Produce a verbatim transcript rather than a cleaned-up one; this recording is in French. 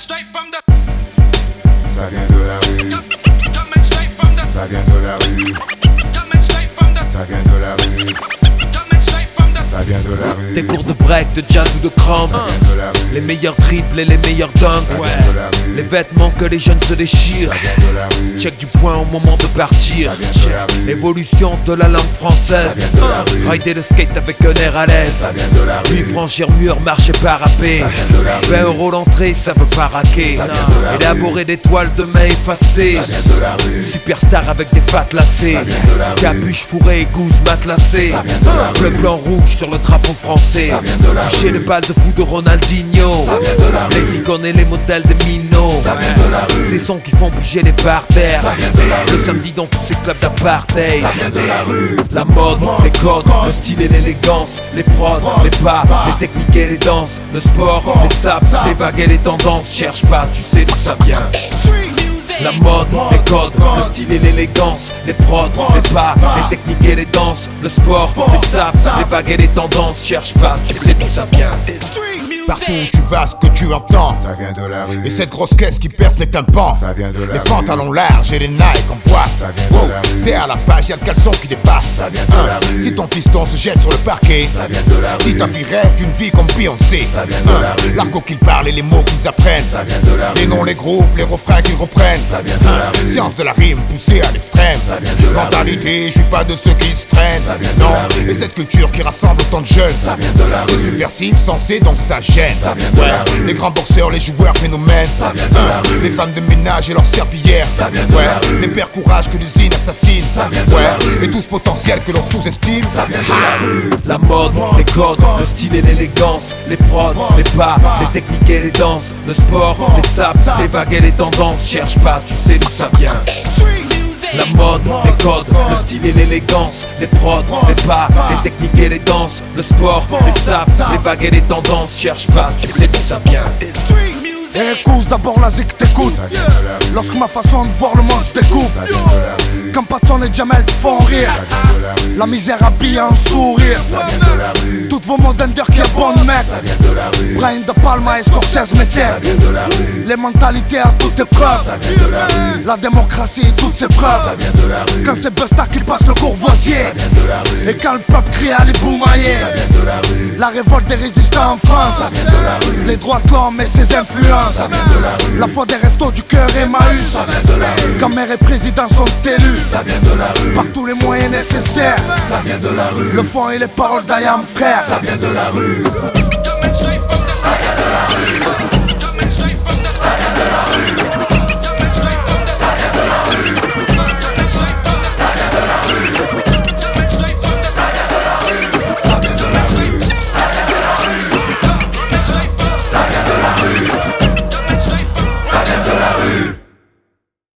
straight from the. Ça vient de la rue. Coming straight from the. Ça vient de la rue. Coming straight from the. Ça vient de la rue. Coming straight from the. Ça vient de la rue. Des cours de break, de jazz ou de cramp. Ça vient de la rue. Les meilleurs triples et les meilleurs dunks. Ça Ouais. vient de la rue. Les vêtements que les jeunes se déchirent. Ça vient de la rue. Check du point au moment de partir. Ça vient de la rue. L'évolution de la langue française. Ça vient de la rue. Rider le skate avec un air à l'aise. Ça vient de la rue. Puis franchir mur, marcher parapé. Ça vient de la rue. vingt euros l'entrée, ça veut pas raquer. Ça vient de la rue. Élaborer des toiles de main effacées. Ça vient de la rue. Superstar avec des fat lacées. Ça vient de la rue. Capuche fourrée, gousse matelassée. Ça vient de la rue. Bleu, blanc, rouge sur le drapeau français. Ça vient de la Toucher rue. les balles de fou de Ronaldinho. Ça vient de la rue. Les icônes et les modèles des minots. Ça vient de la rue. Ces sons qui font bouger les parterres. Ça vient de la Le rue. samedi dans tous ces clubs d'apartheid. Ça vient de la rue. La mode, les codes, le style et l'élégance. Les prods, les pas, les techniques et les danses. Le sport, les saps, les vagues et les tendances. Cherche pas, tu sais d'où ça vient. La mode, les codes, le style et l'élégance. Les prods, les pas, les techniques et les danses. Le sport, les saps, les vagues et les tendances. Cherche pas, tu sais d'où ça vient. Partout où tu vas, ce que tu entends. Ça vient de la rue. Et cette grosse caisse qui perce les tympans. Ça vient de la Les rue. pantalons larges et les Nike en boîte. Ça vient de Wow, la rue. t'es à la page, y'a le caleçon qui dépasse. Ça vient de la rue. Si ton fiston se jette sur le parquet. Ça vient de la rue. Si ta fille rêve d'une vie comme Beyoncé. Ça vient de la rue. L'argot qu'ils parlent et les mots qu'ils apprennent. Ça vient de la rue. Les noms, les groupes, les refrains qu'ils reprennent. Ça vient de la rue. Science de la rime poussée à l'extrême. Ça vient de la Mentalité, je suis pas de ceux qui se traînent. Ça vient de Non, la rue. et cette culture qui rassemble autant de jeunes. Ça vient de la C'est rue. subversif, sensé, donc ça gêne. Ça vient de Ouais, la rue. les grands boxeurs, les joueurs phénomènes. Ça vient de la Hein, rue. les femmes de ménage et leurs serpillères. Ça vient de ouais, la rue. les pères courage que l'usine assassine. Ça vient de ouais, la rue. et tout ce potentiel que l'on sous-estime. Ça vient de la rue. La mode, les codes, le style et l'élégance. Les prods, les pas, les techniques et les danses. Le sport, les saps, les vagues et les tendances. Cherche pas, tu sais d'où ça vient. La mode, les codes, le style et l'élégance. Les prods, les pas, les techniques et les danses. Le sport, les saps, les vagues et les tendances. Cherche pas, tu sais d'où ça vient. Et écoute d'abord la zik t'écoute. Ça vient de la rue. Lorsque ma façon de voir le monde se découpe. Ça vient de la rue. Quand Patson et Jamel te font rire. Ça vient de la rue. La misère habille un sourire. Ça vient de la rue. Toutes vos modes under qui est bonne mec. Ça vient de la rue. Brian De Palma et Scorsese mettaient Ça vient de la rue. les mentalités à toutes épreuves. Ça vient de la rue. La démocratie et toutes ses Ça preuves. vient de la rue. Quand c'est Busta qui passe le courvoisier. Ça vient de la rue. Et quand le peuple crie à les boumailler. Ça vient de la rue. La révolte des résistants en France. Ça vient de la rue. Les droits de l'homme et ses influences. Ça vient de la rue. La foi des restos du cœur Emmaüs. Ça vient de la rue. Quand maire et président sont élus. Ça vient de la rue. Par tous les moyens nécessaires. Ça vient de la rue. Le fond et les paroles d'Ayam frère. Ça vient de la rue.